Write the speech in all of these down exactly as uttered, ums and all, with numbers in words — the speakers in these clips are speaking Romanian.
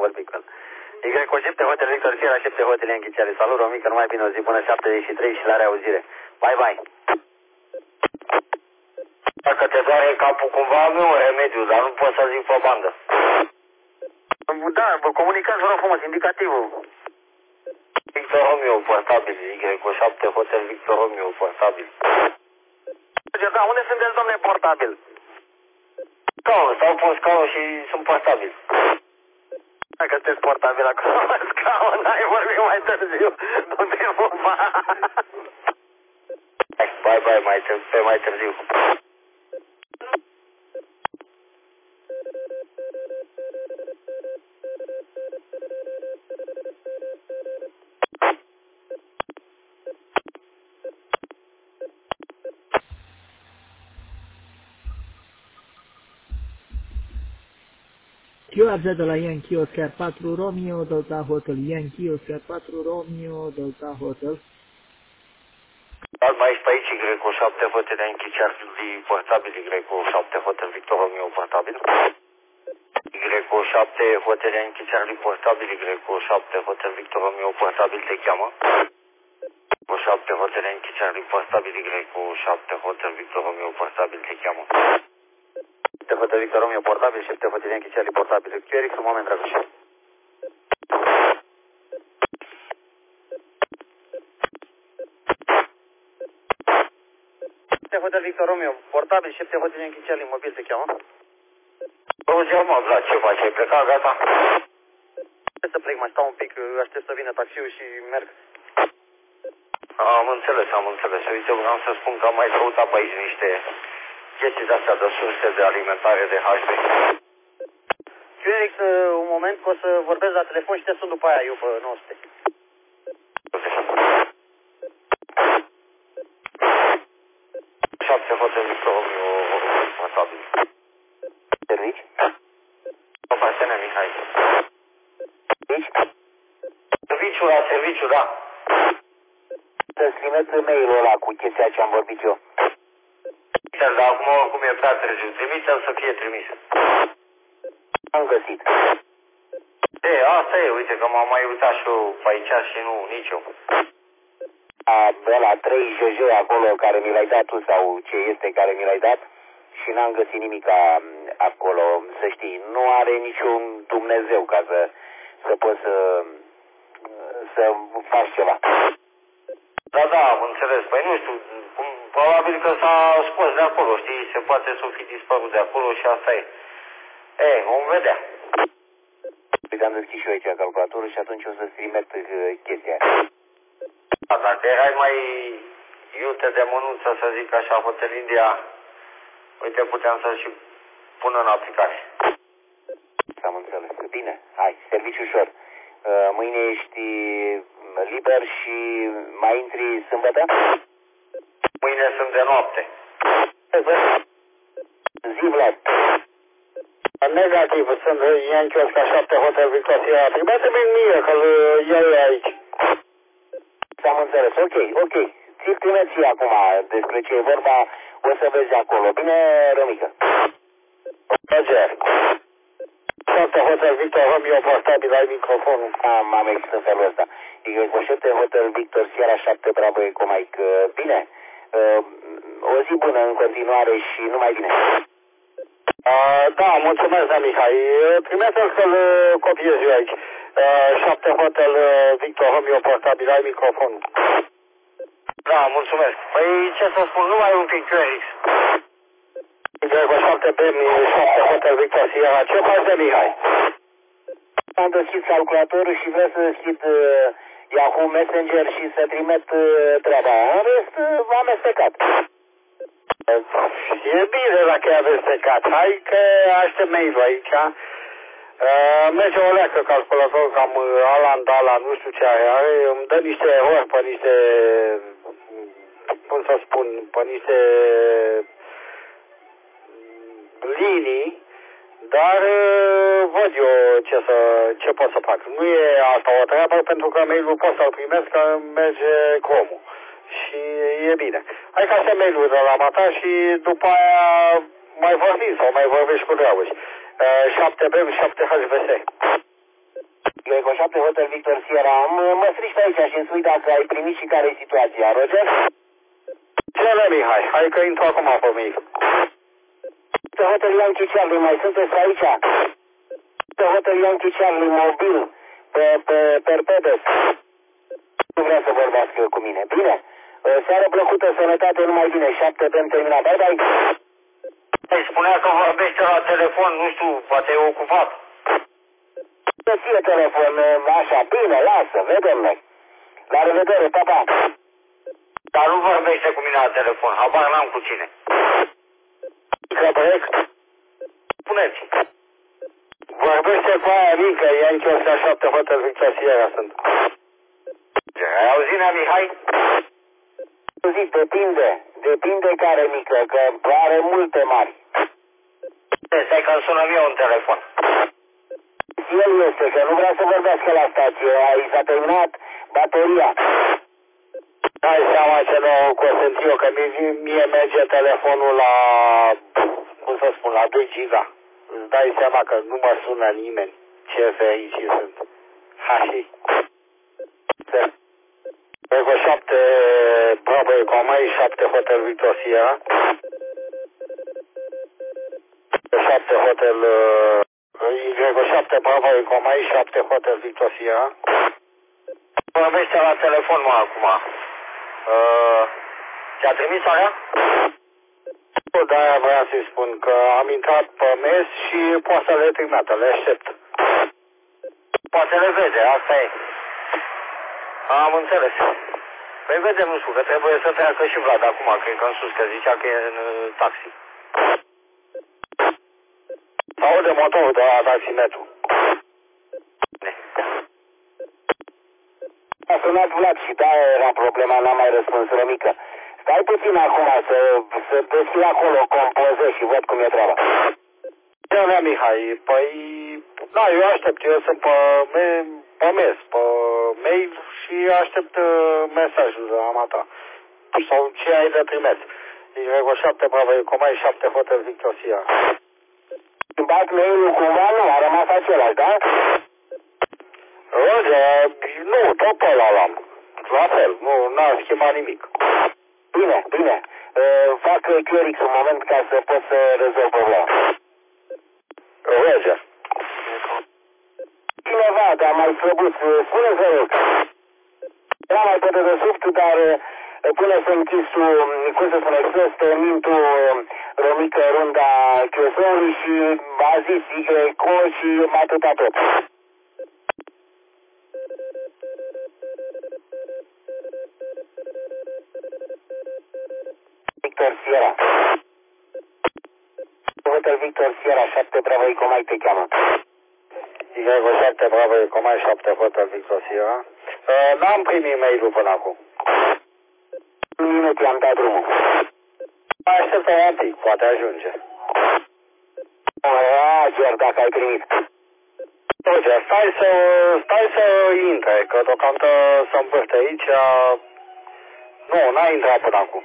vorbit cu el. Y cu șapte Hotel Victor Sierra, șapte Hotel Yankee Charlie. Salut, Romica, numai bine o zi până șaptezeci și trei și la reauzire. Bye, bye. Dacă te doare capul cumva, am eu un remediu, dar nu pot să zic pe bandă. Da, vă comunicați, vă rog frumos, indicativul. Victor Romeo, portabil, Y cu șapte Hotel Victor Romeo, portabil. Da, unde sunteți, domne, portabil? Scaun, stau pe un scaun și sunt portabil. Dacă sunteți portabil acolo, scaun, ai vorbit mai târziu, nu te pupa. Bye, bye, mai, pe mai târziu. Q R Z de la Yankee Oscar patru Romeo, Delta Hotel Yankee Oscar patru Romeo, Delta Hotel. Dar mai ești pe aici, Y cu șapte Hotel Yankee Charlie, portabil, Y cu șapte Hotel Victor Romeo, portabil. Y cu șapte Hotel Yankee Charlie, portabil, Y cu șapte Hotel Victor Romeo, portabil, te cheamă. Cu șapte Hotel Yankee Charlie, portabil, Y cu șapte Hotel Victor Romeo, portabil, te cheamă. șapte Hotel Victor Romeo, portabil, șapte Hotel Yankee Charlie, portabil. Q R X, un moment, dragăși. șapte Hotel Victor Romeo, portabil, șapte Hotel Yankee Charlie, mobil, te cheamă. Auzi, mă, Vlad, ce faci? Ai plecat, gata? Să plec, mai stau un pic, aștept să vină taxiul și merg. Am înțeles, am înțeles. Uite, vreau să spun că am mai căutat pe aici niște chestii de-astea de surse de alimentare de H B. Q R X, un moment, că o să vorbesc la telefon și te sun după aia, eu pe nouă sute. șapte Hotel Victor Romeo, portabil. Servici? O partenea, Mihai. Servici? Serviciu la serviciu, da. Să-ți trimit mail-ul ăla cu chestia ce am vorbit eu. Dar acum oricum e prea târziu. Trimite-l să fie trimis. Am găsit. E, asta e, uite că m-am mai uitat și eu pe aici și nu, nici eu. A, ăla, trei J J acolo care mi l-ai dat tu sau ce este care mi l-ai dat și n-am găsit nimic acolo, să știi, nu are niciun Dumnezeu ca să, să poți să, să faci ceva. Da, da, am înțeles. Păi nu știu, probabil că s-a scos de acolo, știi, se poate să fi dispărut de acolo și asta e. E, vom vedea. Uite, am deschis și eu aici calculatorul și atunci o să-ți trimit chestia. Da, dacă erai mai iute de mânuță, să zic așa, Hotel India, uite, puteam să-l și pun în aplicare. Am înțeles. Bine, hai, serviciu ușor. Mâine ești liber și mai intri sâmbătă? Mâine sunt de noapte. Zi, Vlad. Negativ, sunt Yankee Oscar șapte Hotel Victor Sierra. Trimite-mi mie că-l iau aici. Am înțeles, ok, ok. Ți-l trimit și acum despre ce e vorba, o să vezi acolo. Bine, Romică? Roger. șapte Hotel Victor Romeo, portabil, ai microfonul. Am, am ex în felul ăsta. Y cu șapte Hotel Victor Sierra, șapte Bravo Eco Mike. Bine, o zi bună în continuare și numai bine. Uh, da, mulțumesc, da, Mihai. Trimite-l să-l copiez eu aici. Uh, șapte Hotel Victor Romeo, portabil, ai microfonul. Da, mulțumesc. Păi ce să spun, numai un pic, Q R X. Y șapte B M șapte Hotel Victor Sierra, ce faci de Mihai? Am deschis calculatorul și vreau să deschid uh, Yahoo Messenger și să trimit uh, treaba. În rest, uh, v-am amestecat. E bine dacă e amestecat. Hai că aștept mail-ul aici. Uh, merge o leacă calculator, cam Alan, Dalan, nu știu ce are. Îmi dă niște erori pe niște, cum să spun, pe niște linii, dar uh, văd eu ce, să, ce pot să fac. Nu e asta o treabă, pentru că mail-ul pot să-l primesc, că merge Chrome-ul. Și e bine. Hai ca să mail-ul de la mata și după aia mai vorbim sau mai vorbești cu Dragoș. șapte B, șapte H V S. Greco șapte Hotel Victor Sierra, mă, mă strici pe aici și îmi spui dacă ai primit și care e situația, Roger? Cine, Mihai? Hai că intru acum pe mic. Hotel Yankee Charlie, mai sunteți aici? Hotel Yankee Charlie, mobil, pe, pe Perpedes. Nu vrea să vorbească cu mine. Bine, seară plăcută, sănătate, numai bine, șapte pe-am terminat. Bye, bye. Îi spunea că vorbește la telefon, nu știu, poate e ocupat. Să ție telefon, așa, bine, lasă, vedem noi. La revedere, pa, pa. Dar nu vorbește cu mine la telefon, habar n-am cu cine. Corect? Spuneți. Vorbește cu aia mică, Yankee șapte Hotel Victor Sierra sunt. Ai auzit, nea Mihai? Zic, depinde, depinde care mică, că are multe mari. Stai că îmi sună mie un telefon. El este, că nu vrea să vorbească la stație, i s-a terminat bateria. Dai seama ce nu consent eu, că mie, mie merge telefonul la, cum să spun, la doi giga. Îți dai seama că nu mă sună nimeni. Ce fericit sunt. Hași. Ego șapte, Bravo Ecomai, șapte Hotel Victor Sierra. șapte Hotel, Ego șapte, Bravo Ecomai, șapte Hotel Victor Sierra. Vorbește la telefon, mă, acum. Uh, ți-a trimis alea? De-aia vreau să-i spun că am intrat pe mes și poate să le trimită, le aștept. Poate le vede, asta e. Am înțeles. Păi vedem, nu știu, că trebuie să treacă și Vlad acum, cred că în sus, că zicea că e în uh, taxi. Aude motorul de la taximetru. A sunat Vlad și da, era problema, n-am mai răspuns, Rămică. Stai puțin acum să, să deschid acolo compoze și văd cum e treaba. Eu, nea Mihai, păi, da, eu aștept, eu sunt pe, me, pe mes, pe mail și aștept uh, mesajul de la mata. Sau ce ai de trimis. Ego șapte, Bravo Ecomai, șapte Hotel Victor Sierra. Schimbat mail-ul cumva, nu, a rămas același, da? Roger, nu, tot pe ăla l-am. La fel, nu, n-am schimbat nimic. Bine, bine. Uh, fac Q R X un moment ca să pot să rezolv problema. Roger. Cineva, dar mai slăbut, spune-ți, vă rog. Era mai pe dedesubt, dar până să închis tu, cum să spune, să termin tu, Romică, runda Chiosului și a zis Y și atâta tot. Victor Sierra. Hotel Victor Sierra, șapte Bravo Ecomai te cheamă. Ego șapte, Bravo Ecomai, șapte Hotel Victor Sierra. Uh, n-am primit mail-ul până acum. Un minut i-am dat drumul. Mai așteptă un pic, poate ajunge. Roger, dacă ai primit. Roger, stai să, stai să intre, că deocamdată să împârte aici. Nu, n-a intrat până acum.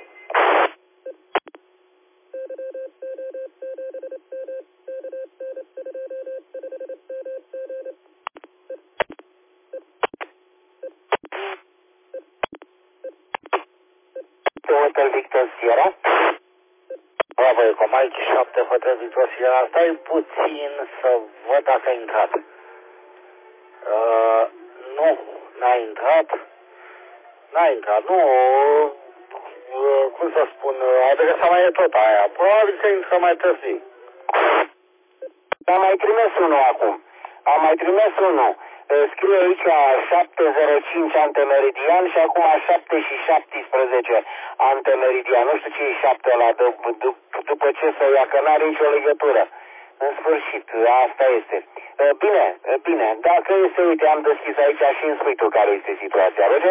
Hotel Victor Sierra. Bravo Ecomai, șapte Hotel Victor Sierra. Stai puțin să văd dacă a intrat. Uh, nu, n-a intrat. N-a intrat, nu. Uh, cum să spun, adresa mai e tot aia. Probabil că intră mai târziu. Am mai trimis unul acum. Am mai trimis unul. Scrie aici șapte zero cinci antemeridian și acum șapte și șaptesprezece antemeridian. Nu știu ce e șapte ăla după ce să ia, că n-are nicio legătură. În sfârșit, asta este. Bine, bine. Dacă este, uite, am deschis aici și îmi spui tu care este situația. Roger?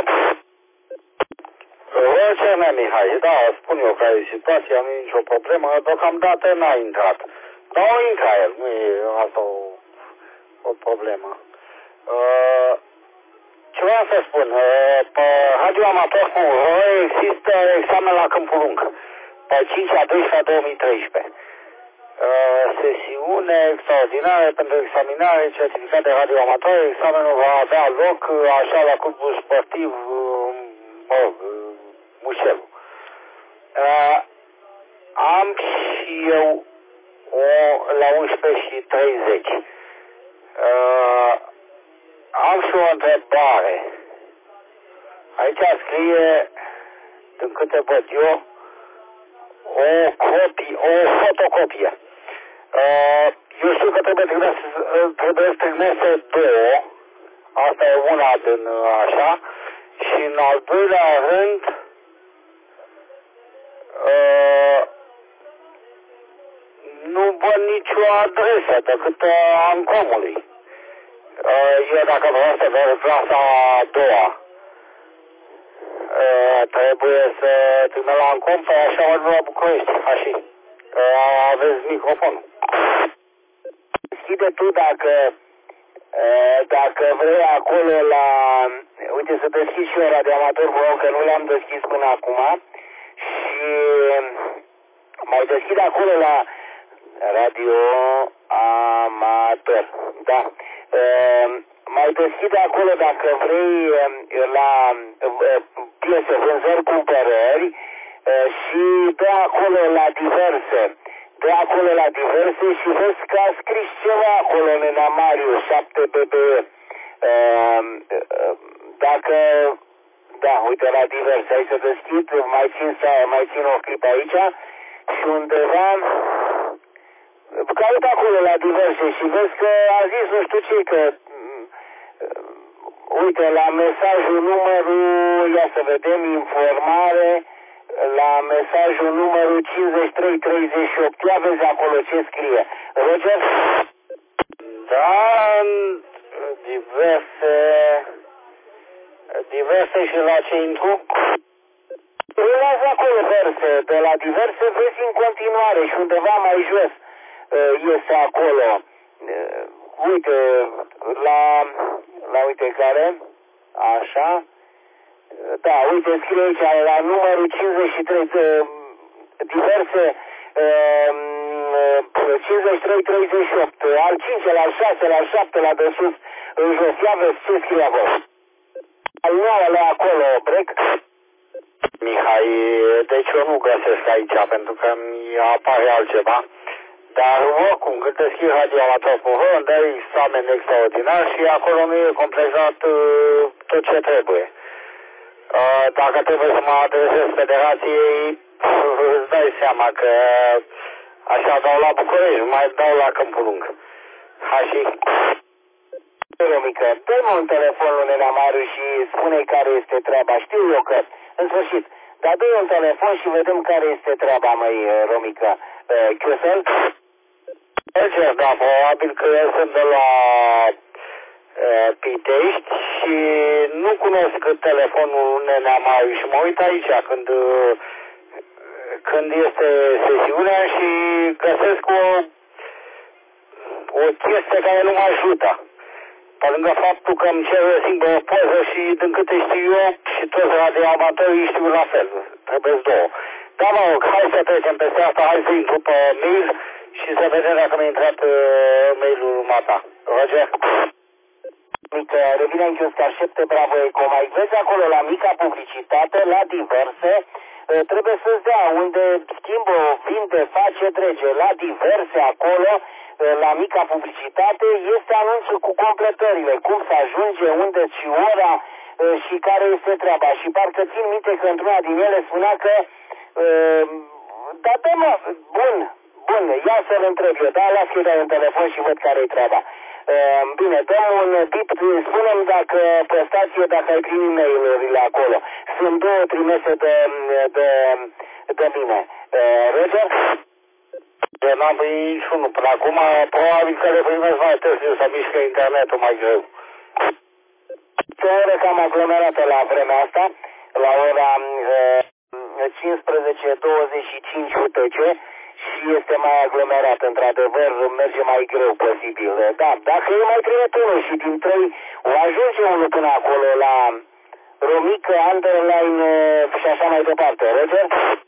Roger, nea Mihai, da, spun eu care e situația, nu e nicio problemă. Deocamdată n-a intrat. Dar o intra el, nu e asta o, o problemă. Uh, ce vreau să spun, uh, pe radioamator punct ro există examen la Câmpul Lung, pe cinci a doisprezecea două mii treisprezece. Uh, sesiune extraordinară pentru examinare certificat de radioamator. Examenul va avea loc așa la clubul sportiv mă rog, Mușelu. Uh, am și eu o la unsprezece și treizeci. Uh, am și o întrebare. Aici scrie, din câte văd eu, o copie, o fotocopie. Uh, eu știu că trebuie trimise, trebuie trimise două. Asta e una din așa. Și în al doilea rând, uh, nu văd nicio adresă decât a Ancomului. Uh, eu dacă vreau să merg clasa a doua, uh, trebuie să trimit la Ancom, pe așa mă la București, așa. Uh, aveți microfonul. Deschide tu dacă, uh, dacă vrei acolo la... Uite, să deschid și eu radioamator, vă rog, că nu le-am deschis până acum. Și mai deschid acolo la radioamator. Da. Uh, mai deschid acolo dacă vrei la uh, piese, vânzări, cumpărări uh, și dă acolo la diverse. Dă acolo la diverse și vezi că a scris ceva acolo, Nena Mariu, șapte B B E. Uh, uh, dacă... Da, uite la diverse, hai să deschid, mai țin, mai țin o clipă aici și undeva, caut acolo la diverse și vezi că a zis nu știu ce, că, uite, la mesajul numărul, ia să vedem, informare, la mesajul numărul cincizeci și trei treizeci și opt, ia vezi acolo ce scrie. Roger? Da, diverse... Diverse și la ce intru? Rulează acolo verse, de la diverse vezi în continuare și undeva mai jos uh, iese acolo. Uh, uite, la, la uite care, așa, da, uite, scrie aici, la numărul cincizeci și trei, uh, diverse, uh, cincizeci și trei treizeci și opt, al cincilea, al șaselea, al șaptelea de sus, în jos, ia vezi ce scrie acolo. Al nouălea acolo, brec. Mihai, deci eu nu găsesc aici, pentru că mi apare altceva. Dar oricum, când deschid radioamator punct ro, îmi dai examen extraordinar și acolo nu e completat uh, tot ce trebuie. Uh, dacă trebuie să mă adresez federației, îți dai seama că așa dau la București, mai dau la Câmpul Lung. Hași. Romică, dă-mi un telefon lui Nena Mariu și spune care este treaba. Știu eu că, în sfârșit, dar dă-i un telefon și vedem care este treaba, măi, Romică. Chiusel? Merge, da, probabil că eu sunt de la uh, Pitești și nu cunosc telefonul Nena Mariu și mă uit aici când, uh, când este sesiunea și găsesc o, o chestie care nu mă ajută. Pe lângă faptul că îmi cer o singură poză și din câte știu eu și toți radioamatorii știu la fel. Trebuie două. Da, mă rog, hai să trecem peste asta, hai să intru pe mail și să vedem dacă mi-a intrat uh, mail-ul mata. Roger? Uite, revine în Chioscar șapte, bravo Eco. Mai vezi acolo la mica publicitate, la diverse, uh, trebuie să-ți dea unde schimbă, vinde, face, trece. La diverse acolo, la mica publicitate, este anunțul cu completările, cum să ajunge, unde și ora și care este treaba. Și parcă țin minte că într-una din ele spunea că da, da, mă, bun, bun, ia să-l întreb eu, da, las că-i dai un telefon și văd care-i treaba. Bine, dă un bip, spune-mi dacă pe stație, dacă ai primit mail-urile acolo. Sunt două trimise de, de, de mine. Roger? Eu n-am primit niciunul până acum, probabil că le primesc mai târziu să mișcă internetul mai greu. Ce oră cam aglomerată la vremea asta, la ora uh, cincisprezece douăzeci și cinci U T C și este mai aglomerat, într-adevăr merge mai greu posibil. Da, dacă eu mai trimit unul și din trei o ajunge unul până acolo la Romică, Underline și așa mai departe. Roger?